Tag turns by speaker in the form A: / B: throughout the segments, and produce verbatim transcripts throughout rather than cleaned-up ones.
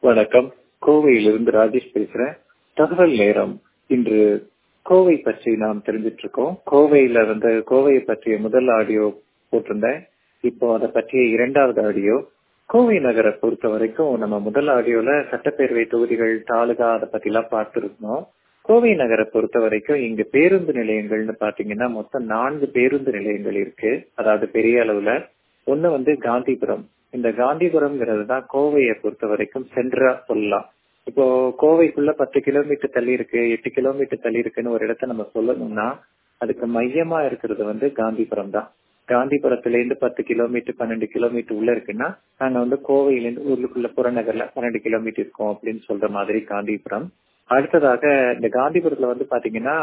A: வணக்கம். கோவையிலிருந்து ராஜேஷ் பேசுறேன். தகவல் நேரம். இன்று கோவை பற்றி நாம் தெரிஞ்சிட்டு இருக்கோம். கோவையில வந்து கோவையை பற்றிய முதல் ஆடியோ போட்டிருந்தேன். இப்போ அதை பற்றிய இரண்டாவது ஆடியோ. கோவை நகரை பொறுத்த வரைக்கும் நம்ம முதல் ஆடியோல சட்டப்பேரவை தொகுதிகள், தாலுகா அதை பத்தி எல்லாம் பார்த்திருந்தோம். கோவை நகரை பொறுத்த வரைக்கும் இங்க பேருந்து நிலையங்கள்னு பாத்தீங்கன்னா மொத்தம் நான்கு பேருந்து நிலையங்கள் இருக்கு. அதாவது பெரிய அளவுல ஒண்ணு வந்து காந்திபுரம். இந்த காந்திபுரம்ங்கிறது தான் கோவையை பொறுத்த வரைக்கும் சென்டரா சொல்லலாம். இப்போ கோவைக்குள்ள பத்து கிலோமீட்டர் தள்ளி இருக்கு, எட்டு கிலோமீட்டர் தள்ளி இருக்குன்னு ஒரு இடத்த நம்ம சொல்லணும்னா அதுக்கு மையமா இருக்கிறது வந்து காந்திபுரம் தான். காந்திபுரத்துல இருந்து பத்து கிலோமீட்டர் பன்னெண்டு கிலோமீட்டர் உள்ள இருக்குன்னா நாங்க வந்து கோவையில இருந்து ஊருக்குள்ள புறநகர்ல பன்னெண்டு கிலோமீட்டர் இருக்கோம் அப்படின்னு சொல்ற மாதிரி காந்திபுரம். அடுத்ததாக இந்த காந்திபுரத்துல வந்து பாத்தீங்கன்னா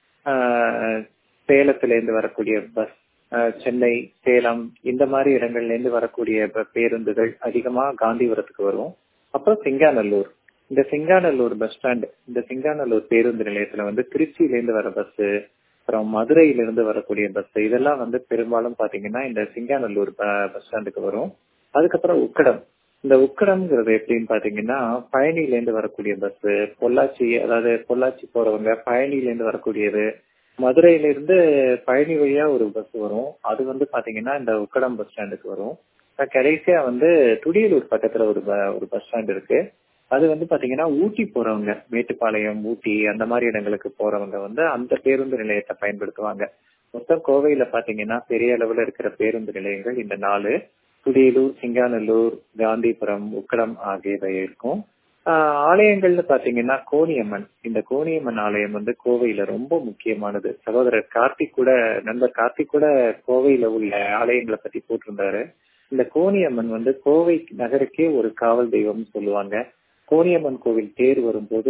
A: ஆஹ் சேலத்துல இருந்து வரக்கூடிய பஸ், சென்னை, சேலம் இந்த மாதிரி இடங்கள்ல இருந்து வரக்கூடிய பேருந்துகள் அதிகமா காந்திபுரத்துக்கு வரும். அப்புறம் சிங்காநல்லூர். இந்த சிங்காநல்லூர் பஸ் ஸ்டாண்ட், இந்த சிங்காநல்லூர் பேருந்து நிலையத்துல வந்து திருச்சியில இருந்து வர பஸ், அப்புறம் மதுரையில இருந்து வரக்கூடிய பஸ், இதெல்லாம் வந்து பெரும்பாலும் பாத்தீங்கன்னா இந்த சிங்காநல்லூர் பஸ் ஸ்டாண்டுக்கு வரும். அதுக்கப்புறம் உக்கடம். இந்த உக்கடம்ங்கிறது எப்படின்னு பாத்தீங்கன்னா பழனியில இருந்து வரக்கூடிய பஸ், பொள்ளாச்சி அதாவது பொள்ளாச்சி போறவங்க பழனியில இருந்து வரக்கூடியது, மதுரையில இருந்து பழனி வழியா ஒரு பஸ் வரும். அது வந்து பாத்தீங்கன்னா இந்த உக்கடம் பஸ் ஸ்டாண்டுக்கு வரும். கடைசியா வந்து துடியலூர் பக்கத்துல ஒரு ஒரு பஸ் ஸ்டாண்ட் இருக்கு. அது வந்து பாத்தீங்கன்னா ஊட்டி போறவங்க, மேட்டுப்பாளையம், ஊட்டி அந்த மாதிரி இடங்களுக்கு போறவங்க வந்து அந்த பேருந்து நிலையத்தை பயன்படுத்துவாங்க. மொத்தம் கோவையில பாத்தீங்கன்னா பெரிய அளவுல இருக்கிற பேருந்து நிலையங்கள் இந்த நாலு: துடியலூர், சிங்காநல்லூர், காந்திபுரம், உக்கடம் ஆகியவை இருக்கும். ஆஹ் ஆலயங்கள்னு பாத்தீங்கன்னா கோணியம்மன். இந்த கோணியம்மன் ஆலயம் வந்து கோவையில ரொம்ப முக்கியமானது. சகோதரர் கார்த்திக் கூட, நண்பர் கார்த்திக் கூட கோவையில உள்ள ஆலயங்களை பத்தி போட்டிருந்தாரு. இந்த கோணியம்மன் வந்து கோவை நகருக்கே ஒரு காவல் தெய்வம்னு சொல்லுவாங்க. கோணியம்மன் கோவில் தேர் வரும்போது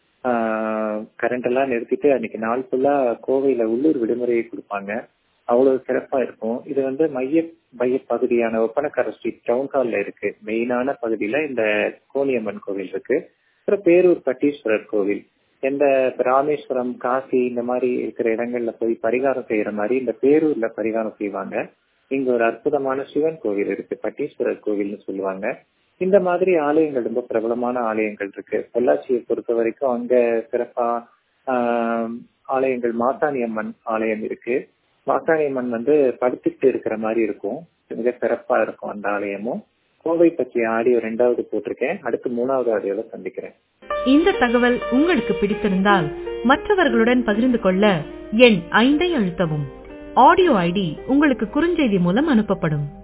A: ஆஹ் கரண்ட் எல்லாம் நிறுத்திட்டு அன்னைக்கு நாள் ஃபுல்லா கோவையில உள்ளூர் விடுமுறையை கொடுப்பாங்க. அவ்வளவு சிறப்பா இருக்கும். இது வந்து மைய மைய பகுதியான ஒப்பனக்கார ஸ்ட்ரீட் டவுன் ஹால்ல இருக்கு. மெயினான பகுதியில இந்த கோணியம்மன் கோவில் இருக்கு. அப்புறம் பேரூர் பட்டீஸ்வரர் கோவில். எந்த ராமேஸ்வரம், காசி இந்த மாதிரி இருக்கிற இடங்கள்ல போய் பரிகாரம் செய்யற மாதிரி இந்த பேரூர்ல பரிகாரம் செய்வாங்க. இங்க ஒரு அற்புதமான சிவன் கோவில் இருக்கு, பட்டீஸ்வரர் கோவில்னு சொல்லுவாங்க. இந்த மாதிரி ஆலயங்கள் ரொம்ப பிரபலமான ஆலயங்கள் இருக்கு. பொள்ளாச்சியை பொறுத்த வரைக்கும் அங்க சிறப்பா ஆஹ் ஆலயங்கள் மாசாணி அம்மன் ஆலயம் இருக்கு. மாசாணியம்மன் வந்து படுத்துட்டு இருக்கிற மாதிரி இருக்கும், மிக சிறப்பா இருக்கும் அந்த ஆலயமும். கோவை பற்றிய ஆடியோ ரெண்டாவது போட்டிருக்கேன். அடுத்து மூணாவது ஆடியோல சந்திக்கிறேன்.
B: இந்த தகவல் உங்களுக்கு பிடித்திருந்தால் மற்றவர்களுடன் பகிர்ந்து கொள்ள எண் ஐந்தை அழுத்தவும். ஆடியோ ஐடி உங்களுக்கு குறுஞ்செய்தி மூலம் அனுப்பப்படும்.